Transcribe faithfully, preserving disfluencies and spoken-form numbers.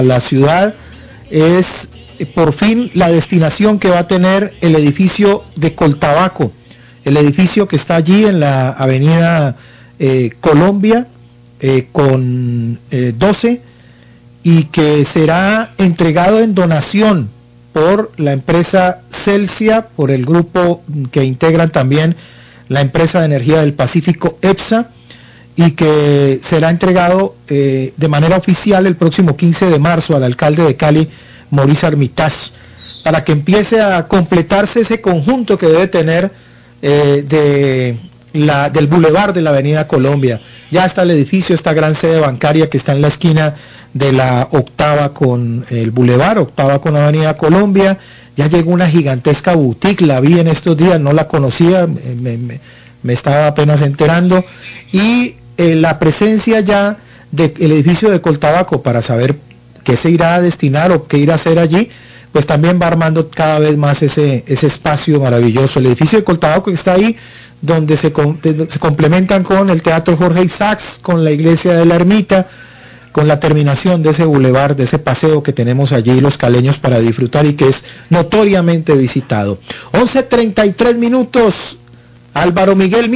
la ciudad es eh, por fin la destinación que va a tener el edificio de Coltabaco, el edificio que está allí en la avenida eh, Colombia eh, con eh, doce, y que será entregado en donación por la empresa Celsia, por el grupo que integran también la empresa de energía del Pacífico EPSA, y que será entregado eh, de manera oficial el próximo quince de marzo al alcalde de Cali, Maurice Armitage, para que empiece a completarse ese conjunto que debe tener eh, de la, del bulevar de la avenida Colombia. Ya está el edificio, esta gran sede bancaria que está en la esquina de la octava con el bulevar, octava con la avenida Colombia. Ya llegó una gigantesca boutique, la vi en estos días, no la conocía, me, me, me estaba apenas enterando, y eh, la presencia ya del edificio de Coltabaco, para saber qué se irá a destinar o qué irá a hacer allí, pues también va armando cada vez más ese, ese espacio maravilloso. El edificio de Coltabaco que está ahí, donde se, se complementan con el Teatro Jorge Isaacs, con la iglesia de la Ermita, con la terminación de ese bulevar, de ese paseo que tenemos allí los caleños para disfrutar y que es notoriamente visitado. once treinta y tres minutos, Álvaro Miguel